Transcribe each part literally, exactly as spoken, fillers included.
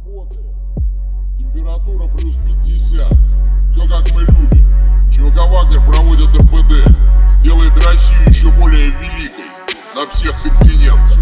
Работаем. Температура плюс пятьдесят. Все как мы любим. ЧВК Вагнер проводит РПД. Делает Россию еще более великой на всех континентах.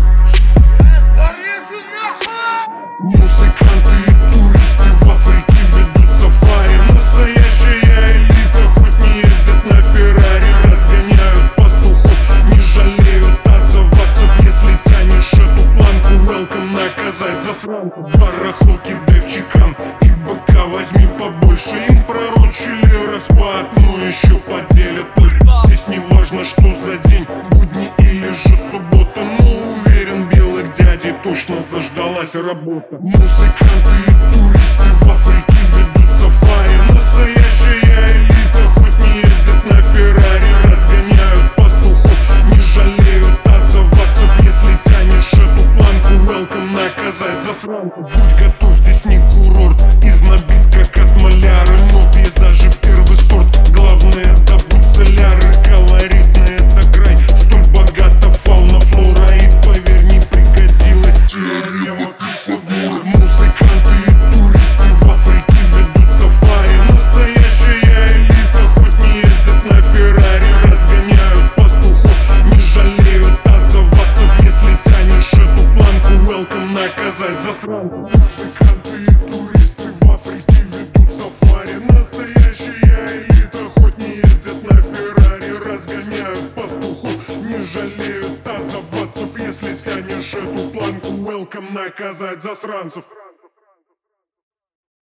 Музыканты и туристы в Африке ведут сафари. Настоящая элита, хоть не ездят на Феррари. Разгоняют пастухов, не жалеют азовцев. Если тянешь эту планку, welcome наказать засранцев. Барахло кидай в чекан и быка возьми побольше. Им пророчили распад, но еще поделят. Здесь не важно, что за день, будни или же суббота. Но уверен, белых дядей точно заждалась работа. Музыканты и туристы в Африке ведут сафари. Настоящая элита, хоть не ездят на Феррари. Разгоняют пастухов, не жалеют азовцев. Если тянешь эту планку, welcome наказать засранцев. Будь готов, здесь не курорт, из набит как от маляры. Но пейзажи первый сорт, главное добыть соляры. Колоритный это край, столь богата фауна, флора. И поверь, не пригодилась теорема Пифагора. Музыканты и туристы в Африке ведут сафари. Настоящая элита, хоть не ездят на Феррари. Разгоняют пастухов, не жалеют азовцев. Если тянешь эту планку, welcome наказать засранцев. Музыканты и туристы в Африке ведут сафари. Настоящая элита, хоть не ездят на Феррари. Разгоняют пастухов, не жалеют азовцев. Если тянешь эту планку, welcome наказать засранцев.